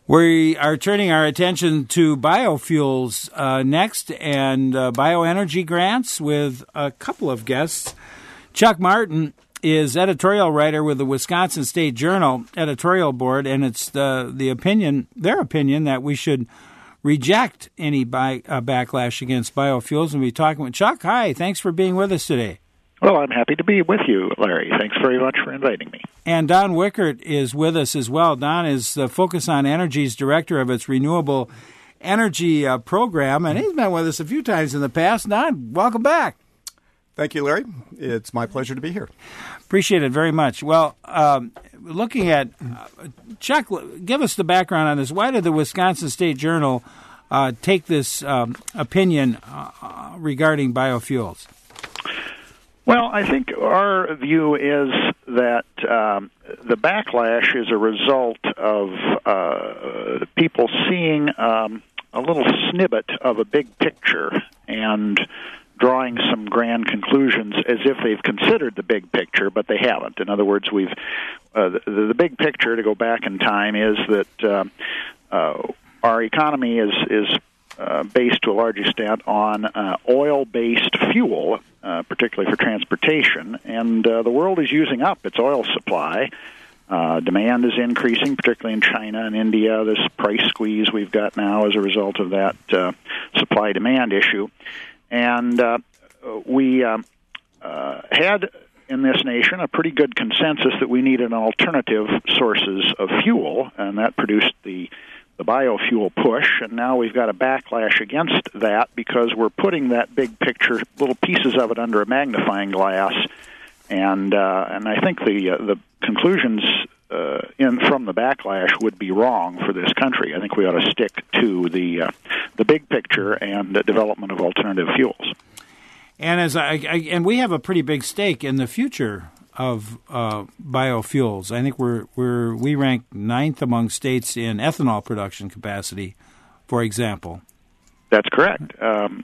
We are turning our attention to biofuels next and bioenergy grants with a couple of guests. Chuck Martin is editorial writer with the Wisconsin State Journal editorial board, and it's their opinion that we should reject any backlash against biofuels. And we'll be talking with Chuck. Hi, thanks for being with us today. Well, I'm happy to be with you, Larry. Thanks very much for inviting me. And Don Wickert is with us as well. Don is the Focus on Energy's director of its renewable energy program, and he's been with us a few times in the past. Don, welcome back. Thank you, Larry. It's my pleasure to be here. Appreciate it very much. Well, looking at Chuck, give us the background on this. Why did the Wisconsin State Journal take this opinion regarding biofuels? Well, I think our view is that the backlash is a result of people seeing a little snippet of a big picture and drawing some grand conclusions as if they've considered the big picture, but they haven't. In other words, the big picture, to go back in time, is that our economy is based to a large extent on oil-based fuel, particularly for transportation, and the world is using up its oil supply. Demand is increasing, particularly in China and India. This price squeeze we've got now as a result of that supply-demand issue. And we had in this nation a pretty good consensus that we needed alternative sources of fuel, and that produced the biofuel push, and now we've got a backlash against that because we're putting that big picture, little pieces of it, under a magnifying glass, and I think the conclusions from the backlash would be wrong for this country. I think we ought to stick to the big picture and the development of alternative fuels. And and we have a pretty big stake in the future of biofuels. I think we rank 9th among states in ethanol production capacity, for example. That's correct.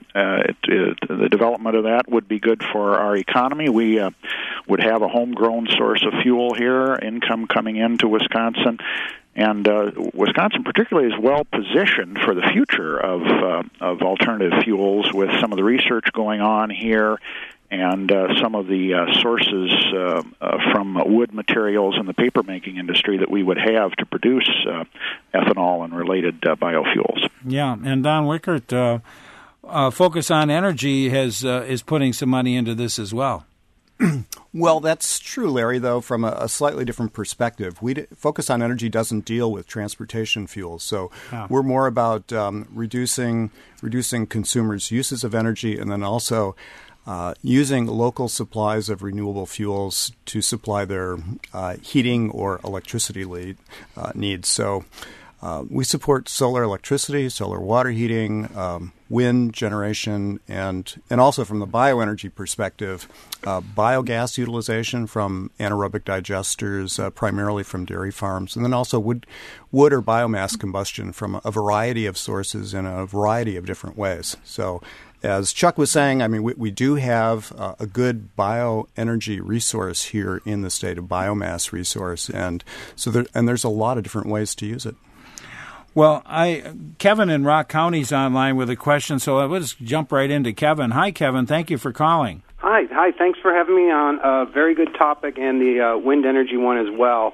The development of that would be good for our economy. We would have a homegrown source of fuel here, income coming into Wisconsin, and Wisconsin particularly is well positioned for the future of alternative fuels with some of the research going on here and some of the sources from wood materials in the paper-making industry that we would have to produce ethanol and related biofuels. Yeah, and Don Wickert, Focus on Energy is putting some money into this as well. Well, that's true, Larry, though, from a slightly different perspective. Focus on Energy doesn't deal with transportation fuels, so we're more about reducing consumers' uses of energy and then also using local supplies of renewable fuels to supply their heating or electricity needs. So we support solar electricity, solar water heating, wind generation, and also from the bioenergy perspective, biogas utilization from anaerobic digesters, primarily from dairy farms, and then also wood or biomass combustion from a variety of sources in a variety of different ways. So as Chuck was saying, I mean, we do have a good bioenergy resource here in the state, a biomass resource, and so there's a lot of different ways to use it. Well, Kevin in Rock County is online with a question, so let's jump right into Kevin. Hi, Kevin. Thank you for calling. Hi. Thanks for having me on. A very good topic, and the wind energy one as well.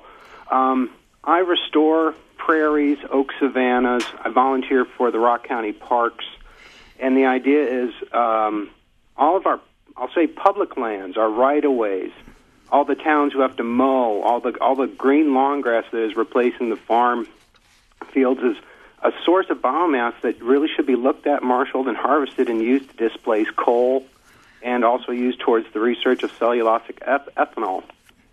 I restore prairies, oak savannas. I volunteer for the Rock County Parks. And the idea is all of our, I'll say, public lands, our right-of-ways, all the towns who have to mow, all the green lawn grass that is replacing the farm fields is a source of biomass that really should be looked at, marshaled, and harvested and used to displace coal and also used towards the research of cellulosic ethanol.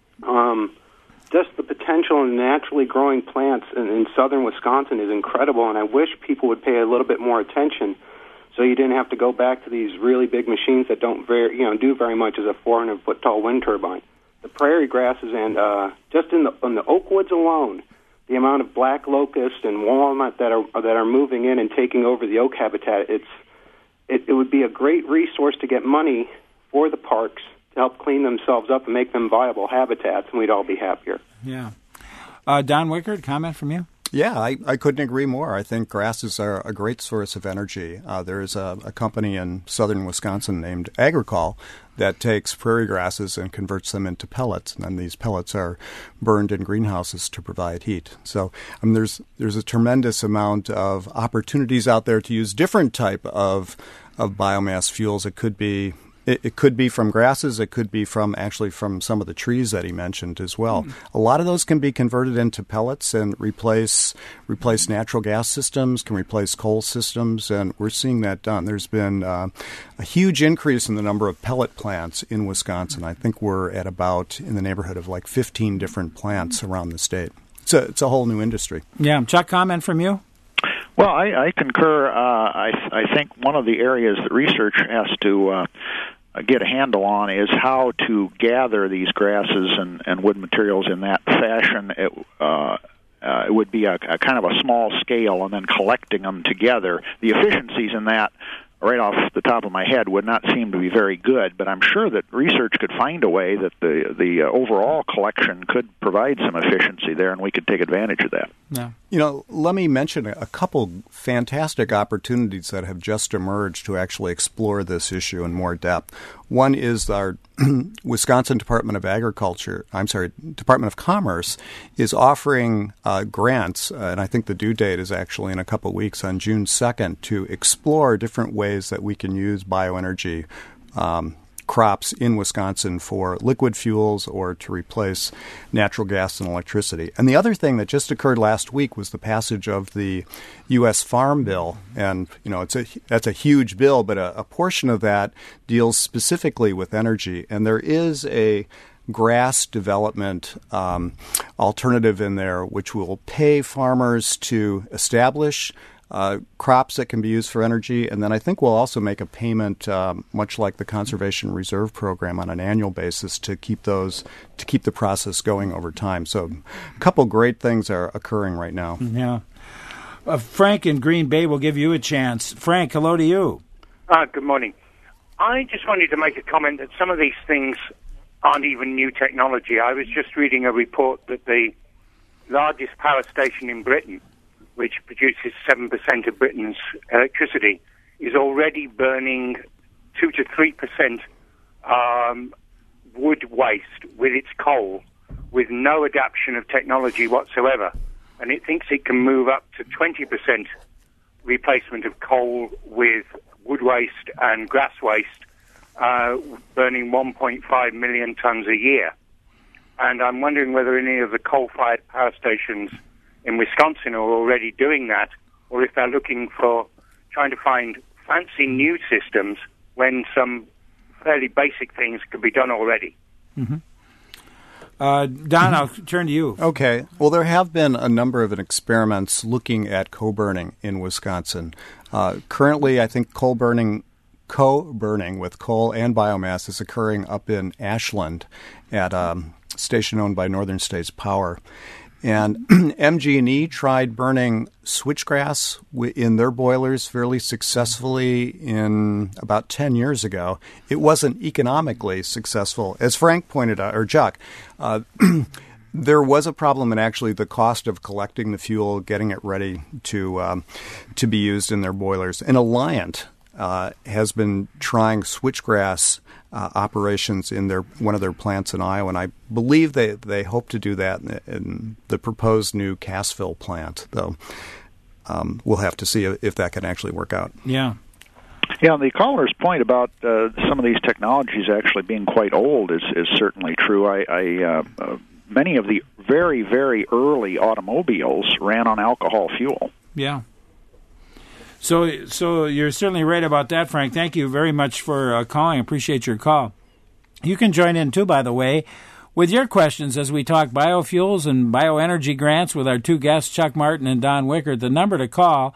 Just the potential in naturally growing plants in southern Wisconsin is incredible, and I wish people would pay a little bit more attention so you didn't have to go back to these really big machines that don't do very much as a 400-foot tall wind turbine. The prairie grasses and just in the oak woods alone, the amount of black locust and walnut that are moving in and taking over the oak habitat, it would be a great resource to get money for the parks to help clean themselves up and make them viable habitats, and we'd all be happier. Yeah. Don Wickert, comment from you? Yeah, I couldn't agree more. I think grasses are a great source of energy. There's a company in southern Wisconsin named Agricol that takes prairie grasses and converts them into pellets, and then these pellets are burned in greenhouses to provide heat. So there's a tremendous amount of opportunities out there to use different type of biomass fuels. It could be from grasses. It could be from some of the trees that he mentioned as well. A lot of those can be converted into pellets and replace natural gas systems, can replace coal systems, and we're seeing that done. There's been a huge increase in the number of pellet plants in Wisconsin. I think we're at about in the neighborhood of like 15 different plants around the state. It's a whole new industry. Yeah. Chuck, comment from you? Well, I concur. I think one of the areas that research has to get a handle on is how to gather these grasses and wood materials in that fashion. It would be a kind of a small scale, and then collecting them together. The efficiencies in that, right off the top of my head, would not seem to be very good, but I'm sure that research could find a way that the overall collection could provide some efficiency there, and we could take advantage of that. Yeah. Let me mention a couple fantastic opportunities that have just emerged to actually explore this issue in more depth. One is our Wisconsin Department of Commerce is offering grants, and I think the due date is actually in a couple of weeks on June 2nd, to explore different ways that we can use bioenergy crops in Wisconsin for liquid fuels or to replace natural gas and electricity. And the other thing that just occurred last week was the passage of the U.S. Farm Bill. And, that's a huge bill, but a portion of that deals specifically with energy. And there is a grass development alternative in there which will pay farmers to establish crops that can be used for energy, and then I think we'll also make a payment, much like the Conservation Reserve Program, on an annual basis to keep the process going over time. So, a couple great things are occurring right now. Yeah, Frank in Green Bay will give you a chance. Frank, hello to you. Good morning. I just wanted to make a comment that some of these things aren't even new technology. I was just reading a report that the largest power station in Britain, which produces 7% of Britain's electricity, is already burning 2 to 3% wood waste with its coal, with no adaptation of technology whatsoever. And it thinks it can move up to 20% replacement of coal with wood waste and grass waste, burning 1.5 million tons a year. And I'm wondering whether any of the coal-fired power stations in Wisconsin are already doing that, or if they're trying to find fancy new systems when some fairly basic things could be done already. Mm-hmm. Don, I'll turn to you. Okay. Well, there have been a number of experiments looking at co-burning in Wisconsin. Currently, I think co-burning with coal and biomass is occurring up in Ashland at a station owned by Northern States Power. And MG&E tried burning switchgrass in their boilers fairly successfully in about 10 years ago. It wasn't economically successful. As Frank pointed out, or Chuck, there was a problem in actually the cost of collecting the fuel, getting it ready to be used in their boilers. And Alliant has been trying switchgrass operations in one of their plants in Iowa, and I believe they hope to do that in the proposed new Cassville plant, though we'll have to see if that can actually work out. Yeah. Yeah, and the caller's point about some of these technologies actually being quite old is certainly true. Many of the very, very early automobiles ran on alcohol fuel. Yeah. So you're certainly right about that, Frank. Thank you very much for calling. Appreciate your call. You can join in, too, by the way, with your questions as we talk biofuels and bioenergy grants with our two guests, Chuck Martin and Don Wickert. The number to call,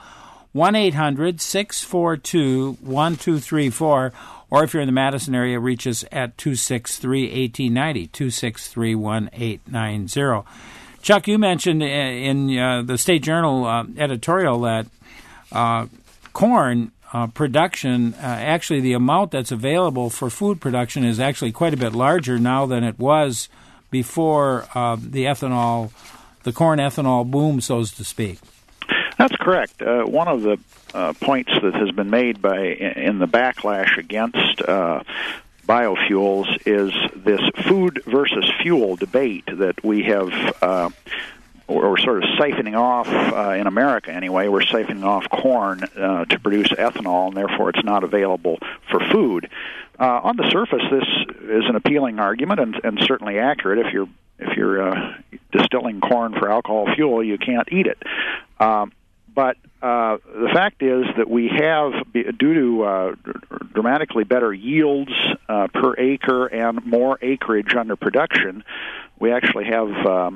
1-800-642-1234, or if you're in the Madison area, reach us at 263-1890, 263-1890. Chuck, you mentioned in the State Journal editorial that corn production, actually the amount that's available for food production is actually quite a bit larger now than it was before the ethanol corn ethanol boom, so to speak. That's correct. One of the points that has been made in the backlash against biofuels is this food versus fuel debate that we have. We're sort of siphoning off, in America anyway, we're siphoning off corn to produce ethanol, and therefore it's not available for food. On the surface, this is an appealing argument and certainly accurate. If you're distilling corn for alcohol fuel, you can't eat it. But the fact is that we have, due to dramatically better yields per acre and more acreage under production, we actually have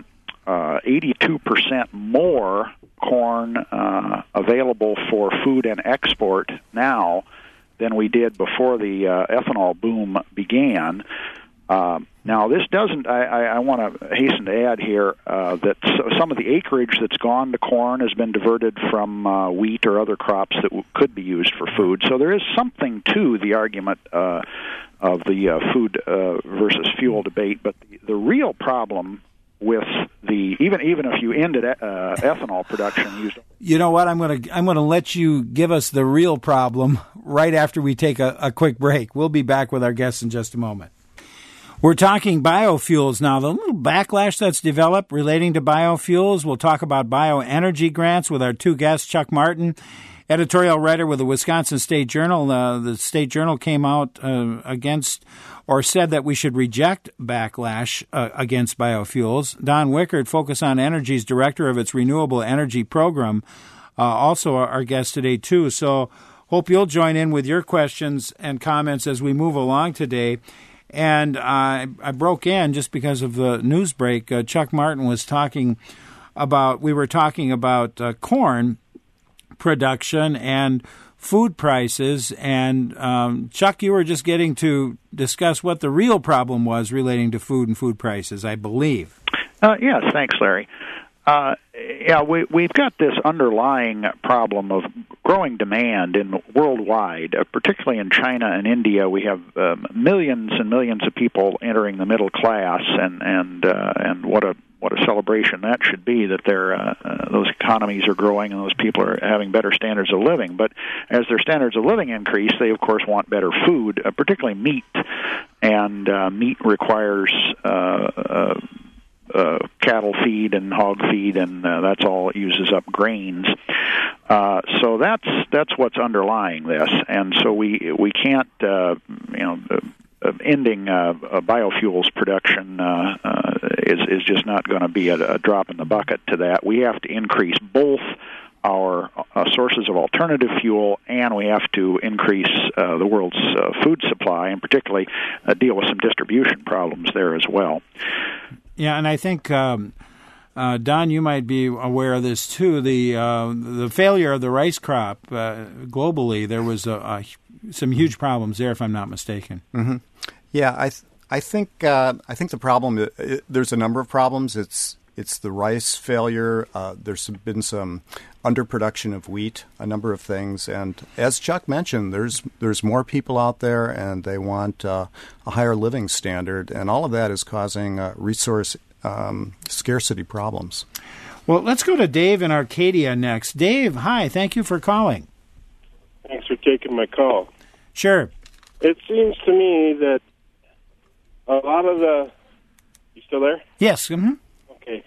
82% more corn available for food and export now than we did before the ethanol boom began. Now, this doesn't, I want to hasten to add here that some of the acreage that's gone to corn has been diverted from wheat or other crops that could be used for food. So there is something to the argument of the food versus fuel debate, but the real problem with even if you ended ethanol production, you know what? I'm gonna let you give us the real problem right after we take a quick break. We'll be back with our guests in just a moment. We're talking biofuels now. The little backlash that's developed relating to biofuels. We'll talk about bioenergy grants with our two guests, Chuck Martin, editorial writer with the Wisconsin State Journal. The State Journal came out against or said that we should reject backlash against biofuels. Don Wickert, Focus on Energy's director of its renewable energy program, also our guest today too. So hope you'll join in with your questions and comments as we move along today. And I broke in just because of the news break. Chuck Martin was talking about, corn production and food prices. And Chuck, you were just getting to discuss what the real problem was relating to food and food prices, I believe. Yes, thanks, Larry. We've got this underlying problem of growing demand worldwide, particularly in China and India. We have millions and millions of people entering the middle class, and what a celebration that should be that those economies are growing and those people are having better standards of living. But as their standards of living increase, they of course want better food, particularly meat, and meat requires cattle feed and hog feed, and that's all it uses up grains. So that's what's underlying this, and so we can't ending biofuels production is just not going to be a drop in the bucket to that. We have to increase both our sources of alternative fuel, and we have to increase the world's food supply, and particularly deal with some distribution problems there as well. Yeah, and I think, Don, you might be aware of this too. The failure of the rice crop globally, there was some huge problems there, if I'm not mistaken. Mm-hmm. Yeah, I think the problem, there's a number of problems. It's the rice failure. There's been some underproduction of wheat, a number of things, and as Chuck mentioned, there's more people out there, and they want a higher living standard, and all of that is causing resource scarcity problems. Well, let's go to Dave in Arcadia next. Dave, hi, thank you for calling. Thanks for taking my call. Sure. It seems to me that a lot of the... You still there? Yes. Mm-hmm. Okay.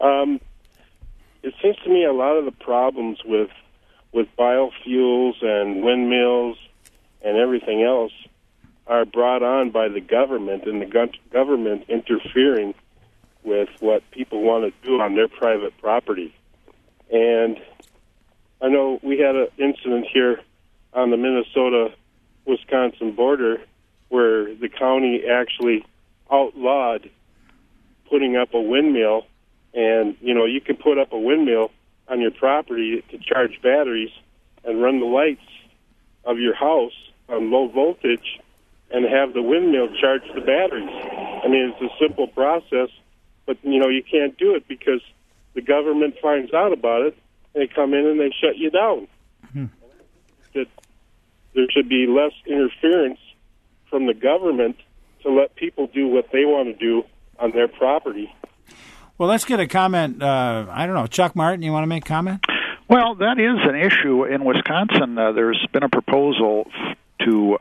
It seems to me a lot of the problems with biofuels and windmills and everything else are brought on by the government, and the government interfering with what people want to do on their private property. And I know we had an incident here on the Minnesota-Wisconsin border where the county actually outlawed putting up a windmill. And, you can put up a windmill on your property to charge batteries and run the lights of your house on low voltage and have the windmill charge the batteries. I mean, it's a simple process, but, you can't do it because the government finds out about it, and they come in and they shut you down. Mm-hmm. That there should be less interference from the government to let people do what they want to do on their property. Well, let's get a comment. I don't know, Chuck Martin, you want to make a comment? Well, that is an issue in Wisconsin. There's been a proposal to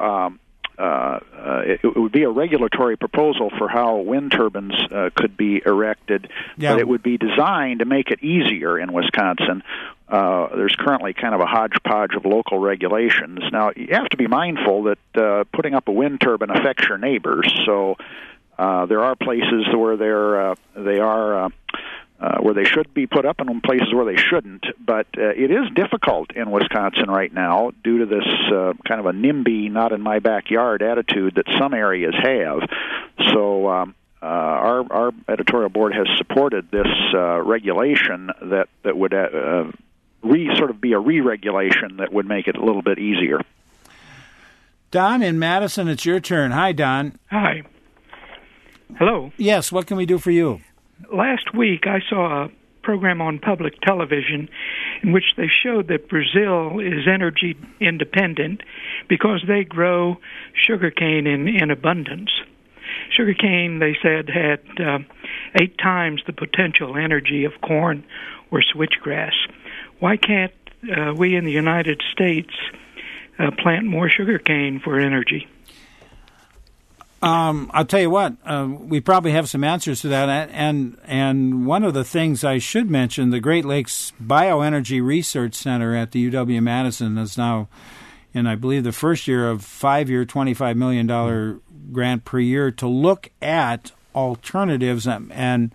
it would be a regulatory proposal for how wind turbines could be erected, but it would be designed to make it easier in Wisconsin. There's currently kind of a hodgepodge of local regulations. Now, you have to be mindful that putting up a wind turbine affects your neighbors, so there are places where where they should be put up and places where they shouldn't. But it is difficult in Wisconsin right now due to this kind of a NIMBY, not in my backyard attitude that some areas have. So our editorial board has supported this regulation that would sort of be a re-regulation that would make it a little bit easier. Don in Madison, it's your turn. Hi, Don. Hi. Hello. Yes, what can we do for you? Last week I saw a program on public television in which they showed that Brazil is energy independent because they grow sugarcane in abundance. Sugarcane, they said, had 8 times the potential energy of corn or switchgrass. Why can't we in the United States plant more sugarcane for energy? I'll tell you what, we probably have some answers to that, and one of the things I should mention, the Great Lakes Bioenergy Research Center at the UW-Madison is now in, I believe, the first year of 5-year, $25 million grant per year to look at alternatives. And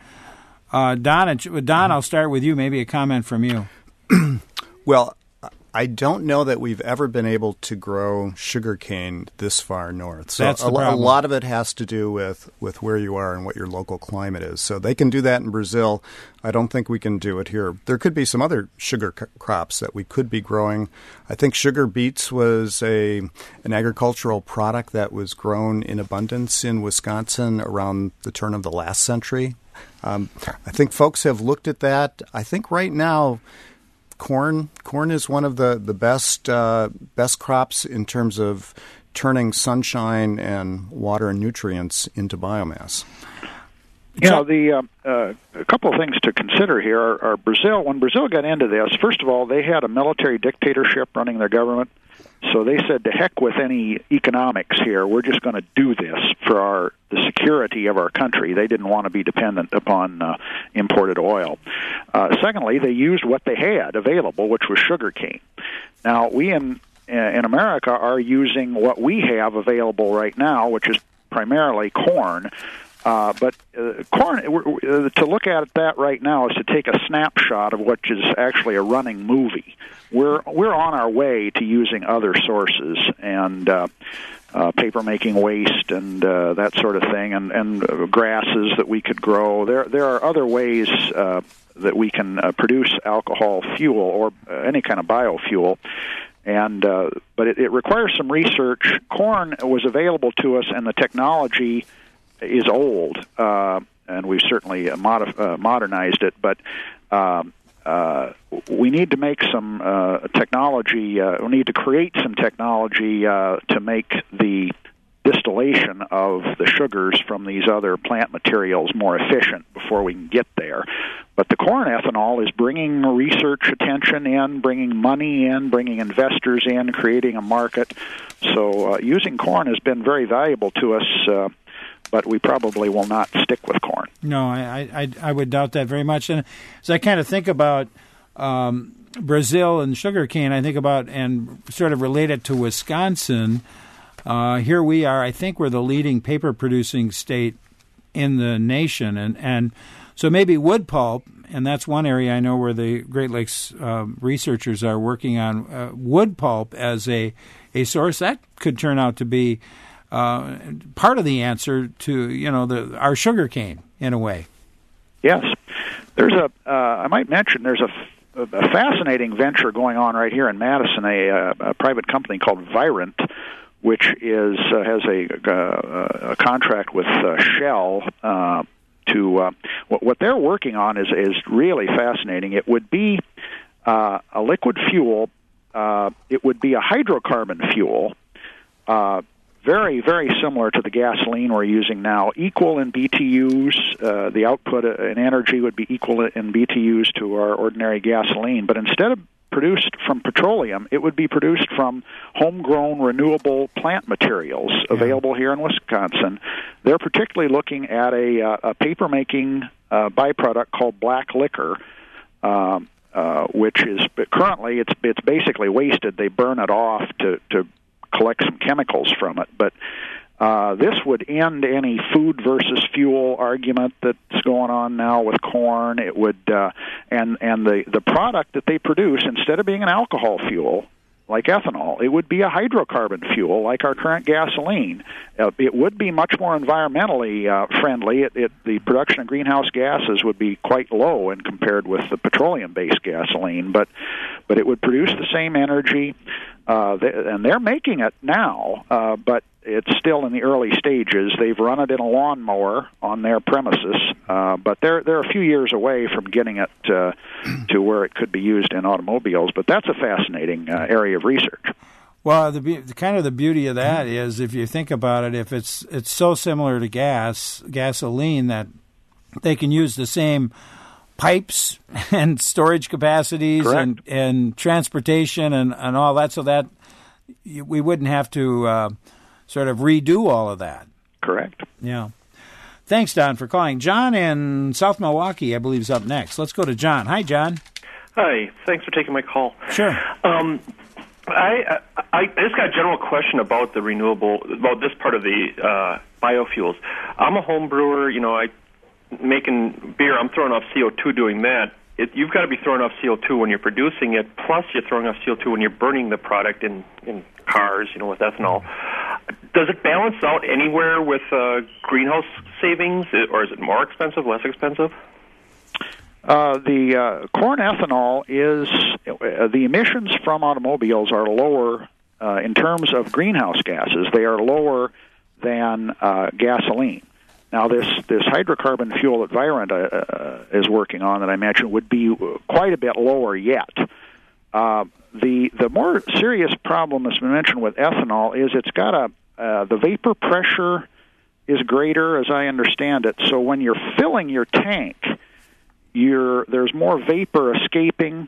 Don, I'll start with you, maybe a comment from you. Well, I don't know that we've ever been able to grow sugarcane this far north. So That's the a problem. lot of it has to do with where you are and what your local climate is. So they can do that in Brazil. I don't think we can do it here. There could be some other sugar crops that we could be growing. I think sugar beets was an agricultural product that was grown in abundance in Wisconsin around the turn of the last century. I think folks have looked at that. I think right now corn is one of the best crops in terms of turning sunshine and water and nutrients into biomass. You know, a couple of things to consider here are Brazil. When Brazil got into this, first of all, they had a military dictatorship running their government. So they said, to heck with any economics here. We're just going to do this for the security of our country. They didn't want to be dependent upon imported oil. Secondly, they used what they had available, which was sugarcane. Now, we in America are using what we have available right now, which is primarily corn. But corn, to look at that right now is to take a snapshot of what is actually a running movie. We're on our way to using other sources and paper making waste and that sort of thing, and grasses that we could grow. There are other ways that we can produce alcohol fuel or any kind of biofuel. But it requires some research. Corn was available to us, and the technology is old, and we've certainly modernized it, but we need to make some technology, we need to create some technology to make the distillation of the sugars from these other plant materials more efficient before we can get there. But the corn ethanol is bringing research attention in, bringing money in, bringing investors in, creating a market. So using corn has been very valuable to us, but we probably will not stick with corn. No, I would doubt that very much. And as I kind of think about Brazil and sugarcane, I think about and sort of relate it to Wisconsin. Here we are. I think we're the leading paper-producing state in the nation, and so maybe wood pulp, and that's one area I know where the Great Lakes researchers are working on wood pulp as a source that could turn out to be part of the answer to our sugar cane in a way. Yes, there's I might mention there's a fascinating venture going on right here in Madison, a private company called Virent, which has a contract with Shell to what they're working on is really fascinating. It would be a liquid fuel. It would be a hydrocarbon fuel. very, very similar to the gasoline we're using now, equal in BTUs. The output in energy would be equal in BTUs to our ordinary gasoline. But instead of produced from petroleum, it would be produced from homegrown renewable plant materials available here in Wisconsin. They're particularly looking at a paper-making byproduct called black liquor, which is currently it's basically wasted. They burn it off to collect some chemicals from it. But this would end any food versus fuel argument that's going on now with corn. It would, and the product that they produce, instead of being an alcohol fuel like ethanol, it would be a hydrocarbon fuel like our current gasoline. It would be much more environmentally friendly. The production of greenhouse gases would be quite low in compared with the petroleum-based gasoline, but it would produce the same energy. And they're making it now, but it's still in the early stages. They've run it in a lawnmower on their premises, but they're a few years away from getting it to where it could be used in automobiles. But that's a fascinating area of research. Well, the beauty of that is, if you think about it, if it's so similar to gasoline, that they can use the same pipes and storage capacities and transportation and all that, so that we wouldn't have to sort of redo all of that. Correct. Yeah. Thanks, Don, for calling. John in South Milwaukee, I believe, is up next. Let's go to John. Hi, John. Hi. Thanks for taking my call. Sure. I just got a general question about the about this part of the biofuels. I'm a home brewer. Making beer, I'm throwing off CO2 doing that. You've got to be throwing off CO2 when you're producing it, plus you're throwing off CO2 when you're burning the product in cars, with ethanol. Does it balance out anywhere with greenhouse savings, or is it more expensive, less expensive? The corn ethanol is, the emissions from automobiles are lower in terms of greenhouse gases. They are lower than gasoline. Now, this hydrocarbon fuel that Virent is working on that I mentioned would be quite a bit lower yet. The more serious problem that's been mentioned with ethanol is it's got the vapor pressure is greater, as I understand it. So when you're filling your tank, there's more vapor escaping,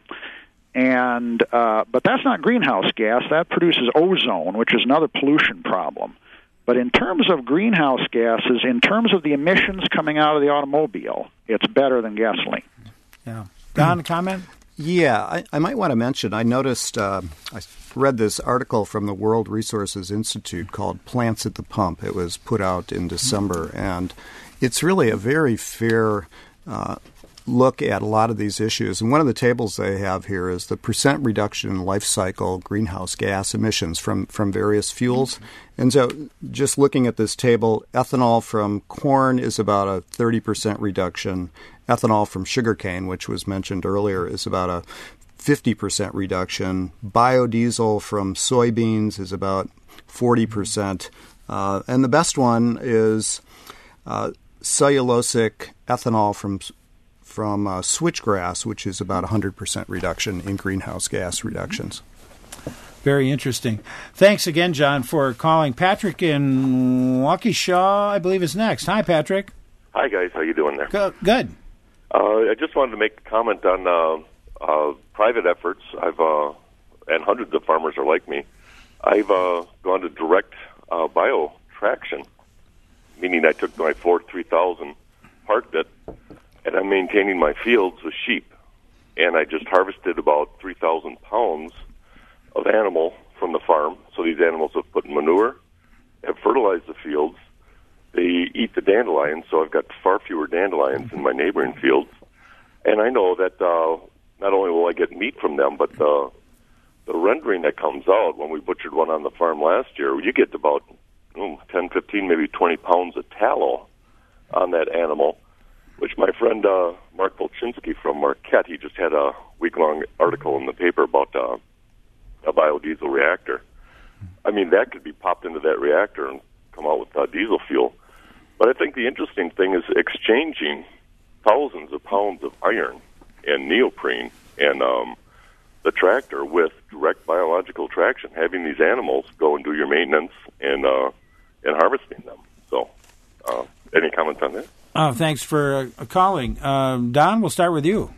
but that's not greenhouse gas. That produces ozone, which is another pollution problem. But in terms of greenhouse gases, in terms of the emissions coming out of the automobile, it's better than gasoline. Yeah. Don, comment? Yeah, I might want to mention, I noticed, I read this article from the World Resources Institute called Plants at the Pump. It was put out in December, and it's really a very fair look at a lot of these issues. And one of the tables they have here is the percent reduction in life cycle greenhouse gas emissions from various fuels. And so just looking at this table, ethanol from corn is about a 30% reduction. Ethanol from sugarcane, which was mentioned earlier, is about a 50% reduction. Biodiesel from soybeans is about 40%. And the best one is cellulosic ethanol from switchgrass, which is about 100% reduction in greenhouse gas reductions. Very interesting. Thanks again, John, for calling. Patrick in Waukesha, I believe, is next. Hi, Patrick. Hi, guys. How you doing there? Good. I just wanted to make a comment on private efforts. And hundreds of farmers are like me. I've gone to direct bio traction, meaning I took my Ford 3000, parked it, and I'm maintaining my fields with sheep. And I just harvested about 3,000 pounds of animal from the farm. So these animals have put in manure, have fertilized the fields. They eat the dandelions, so I've got far fewer dandelions in my neighboring fields. And I know that not only will I get meat from them, but the rendering that comes out, when we butchered one on the farm last year, you get about 10, 15, maybe 20 pounds of tallow on that animal, which my friend Mark Volchinsky from Marquette, he just had a week-long article in the paper about a biodiesel reactor. I mean, that could be popped into that reactor and come out with diesel fuel. But I think the interesting thing is exchanging thousands of pounds of iron and neoprene and the tractor with direct biological traction, having these animals go and do your maintenance and harvesting them. So, any comments on that? Thanks for calling. Don, we'll start with you.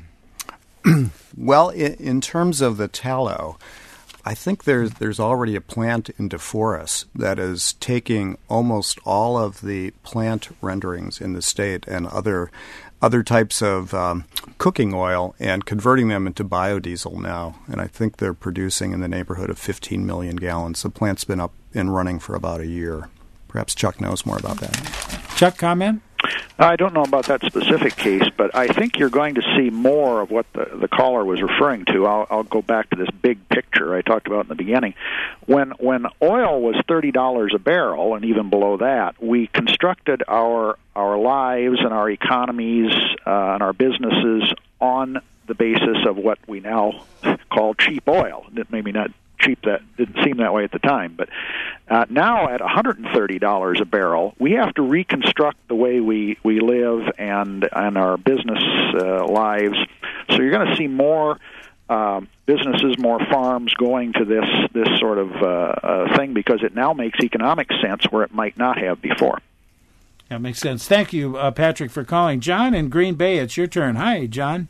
Well, in terms of the tallow, I think there's already a plant in DeForest that is taking almost all of the plant renderings in the state and other types of cooking oil and converting them into biodiesel now. And I think they're producing in the neighborhood of 15 million gallons. The plant's been up and running for about a year. Perhaps Chuck knows more about that. Chuck, comment? I don't know about that specific case, but I think you're going to see more of what the caller was referring to. I'll go back to this big picture I talked about in the beginning. When oil was $30 a barrel, and even below that, we constructed our lives and our economies and our businesses on the basis of what we now call cheap oil. Maybe not cheap, that didn't seem that way at the time, but now at $130 a barrel, we have to reconstruct the way we live and our business lives. So you're going to see more businesses, more farms going to this sort of thing because it now makes economic sense where it might not have before. That makes sense. Thank you, Patrick, for calling. John in Green Bay, it's your turn. Hi, John.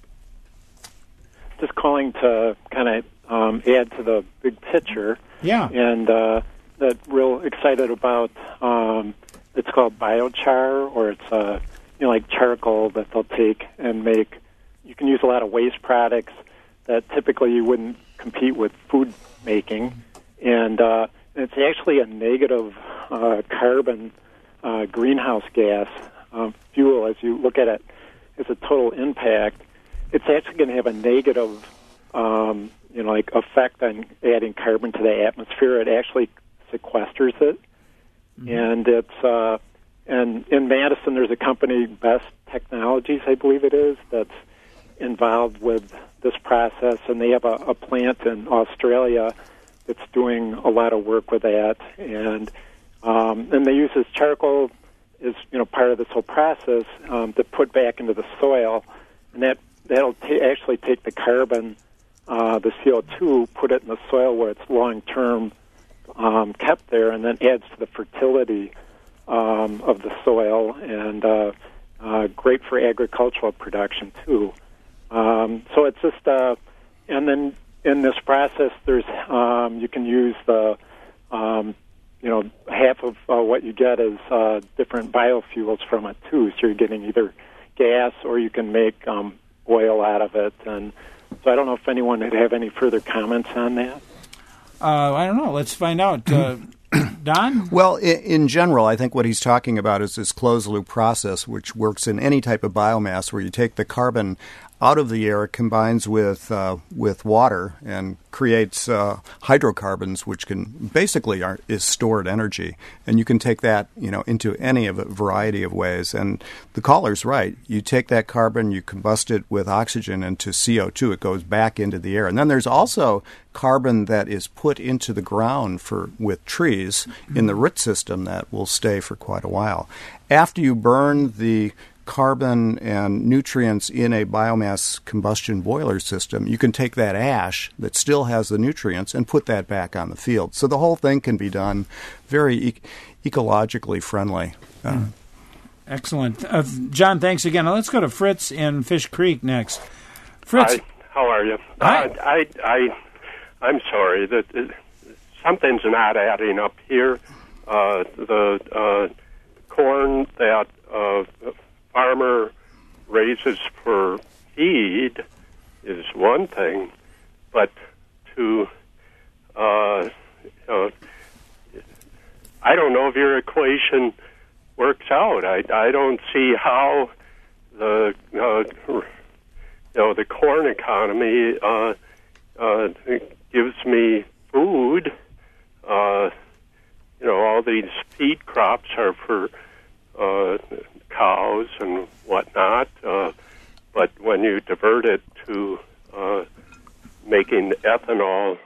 Just calling to kind of add to the big picture. Yeah. And that real excited about, it's called biochar, or it's like charcoal that they'll take and make. You can use a lot of waste products that typically you wouldn't compete with food making. And it's actually a negative carbon greenhouse gas fuel. As you look at it as a total impact, it's actually going to have a negative effect on adding carbon to the atmosphere. It actually sequesters it. Mm-hmm. And it's and in Madison there's a company, Best Technologies, I believe it is, that's involved with this process, and they have a plant in Australia that's doing a lot of work with that, and they use this charcoal as part of this whole process to put back into the soil, and that'll actually take the carbon, the CO2, put it in the soil where it's long-term kept there, and then adds to the fertility of the soil, and great for agricultural production, too. So it's just, and then in this process, there's you can use the, half of what you get is different biofuels from it, too. So you're getting either gas or you can make oil out of it. And so I don't know if anyone would have any further comments on that. I don't know. Let's find out. Don? Well, in general, I think what he's talking about is this closed-loop process, which works in any type of biomass where you take the carbon out of the air, it combines with water and creates hydrocarbons, which can basically is stored energy, and you can take that into any of a variety of ways. And the caller's right. You take that carbon, you combust it with oxygen into CO2. It goes back into the air, and then there's also carbon that is put into the ground with trees in the root system that will stay for quite a while. After you burn the carbon and nutrients in a biomass combustion boiler system, you can take that ash that still has the nutrients and put that back on the field. So the whole thing can be done very ecologically friendly. Excellent. John, thanks again. Now let's go to Fritz in Fish Creek next. Fritz. Hi, how are you? Hi. I'm sorry that something's not adding up here. The corn that farmer raises for feed is one thing, but I don't know if your equation works out. I don't see how the corn economy gives me food. All these feed crops are for cows and whatnot, but when you divert it to making ethanol,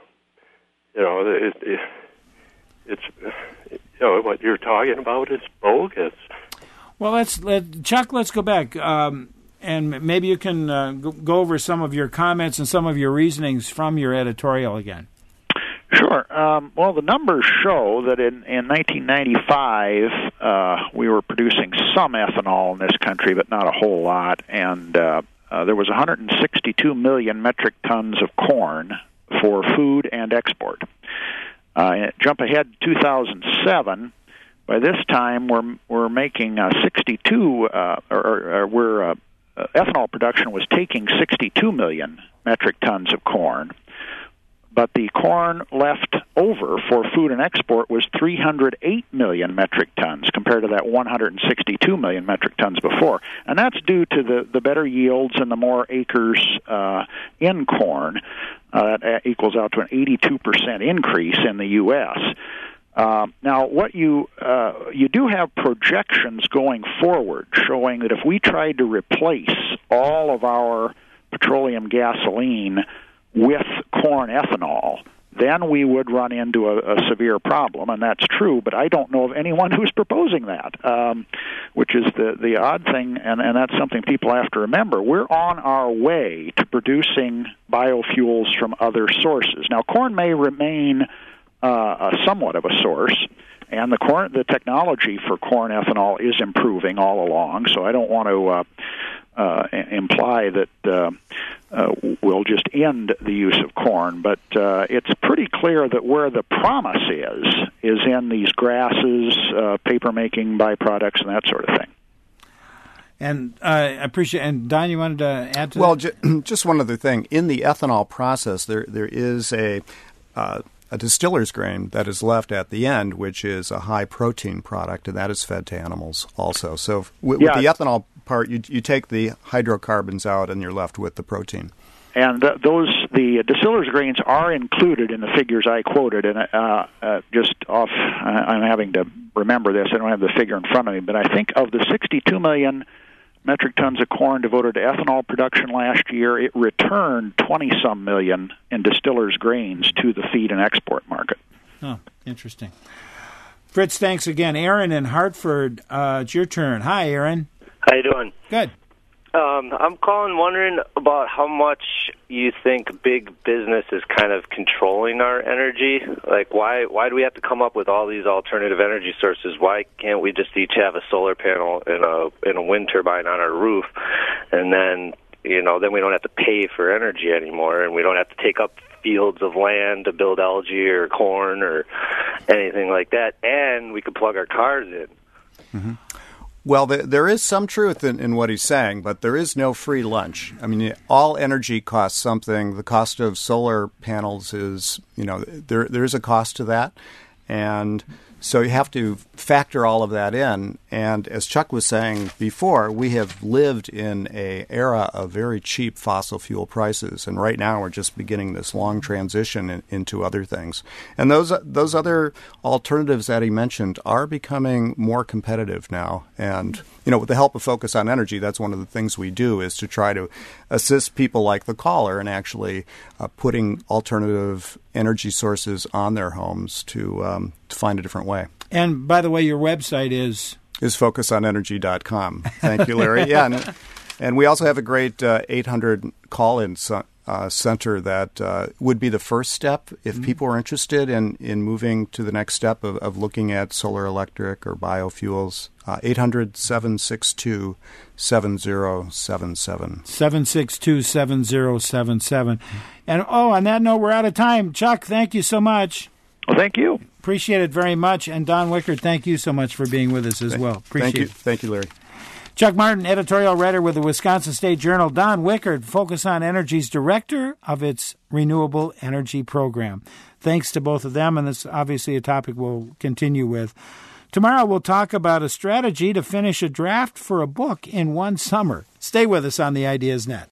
it's what you're talking about is bogus. Well, Chuck, let's go back, and maybe you can go over some of your comments and some of your reasonings from your editorial again. Sure. Well, the numbers show that in 1995 we were producing some ethanol in this country, but not a whole lot, and there was 162 million metric tons of corn for food and export. Jump ahead to 2007. By this time, we're making 62, ethanol production was taking 62 million metric tons of corn, but the corn left over for food and export was 308 million metric tons compared to that 162 million metric tons before. And that's due to the better yields and the more acres in corn. That equals out to an 82% increase in the U.S. Now, what you do have projections going forward showing that if we tried to replace all of our petroleum gasoline with corn ethanol, then we would run into a severe problem, and that's true, but I don't know of anyone who's proposing that, which is the odd thing, and that's something people have to remember. We're on our way to producing biofuels from other sources. Now, corn may remain somewhat of a source, and the technology for corn ethanol is improving all along, so I don't want to imply that we'll just end the use of corn, but it's pretty clear that where the promise is in these grasses, paper-making byproducts, and that sort of thing. And I appreciate. And Don, you wanted to add to that? Well, just one other thing. In the ethanol process, there is a distiller's grain that is left at the end, which is a high-protein product, and that is fed to animals also. So with the ethanol part, you take the hydrocarbons out, and you're left with the protein. And the distiller's grains are included in the figures I quoted, and I'm having to remember this. I don't have the figure in front of me, but I think of the 62 million metric tons of corn devoted to ethanol production last year, it returned 20-some million in distiller's grains to the feed and export market. Oh, interesting. Fritz, thanks again. Aaron in Hartford, it's your turn. Hi, Aaron. How you doing? Good. I'm calling wondering about how much you think big business is kind of controlling our energy. Like, why do we have to come up with all these alternative energy sources? Why can't we just each have a solar panel and a wind turbine on our roof, and then we don't have to pay for energy anymore, and we don't have to take up fields of land to build algae or corn or anything like that, and we could plug our cars in. Mm-hmm. Well, there is some truth in what he's saying, but there is no free lunch. I mean, all energy costs something. The cost of solar panels is, there is a cost to that. And so you have to factor all of that in. And as Chuck was saying before, we have lived in an era of very cheap fossil fuel prices. And right now we're just beginning this long transition into other things. And those other alternatives that he mentioned are becoming more competitive now. And, with the help of Focus on Energy, that's one of the things we do is to try to assist people like the caller in actually putting alternative energy sources on their homes to find a different way. And by the way, your website is focusonenergy.com. Thank you, Larry. Yeah, and we also have a great 800 call-in center that would be the first step if people are interested in moving to the next step of looking at solar electric or biofuels. 800-762-7077. 762-7077. And, on that note, we're out of time. Chuck, thank you so much. Well, thank you. Appreciate it very much. And Don Wickard, thank you so much for being with us as well. Appreciate it. Thank you, Larry. Chuck Martin, editorial writer with the Wisconsin State Journal. Don Wickard, Focus on Energy's director of its renewable energy program. Thanks to both of them, and this is obviously a topic we'll continue with. Tomorrow we'll talk about a strategy to finish a draft for a book in one summer. Stay with us on the Ideas Net.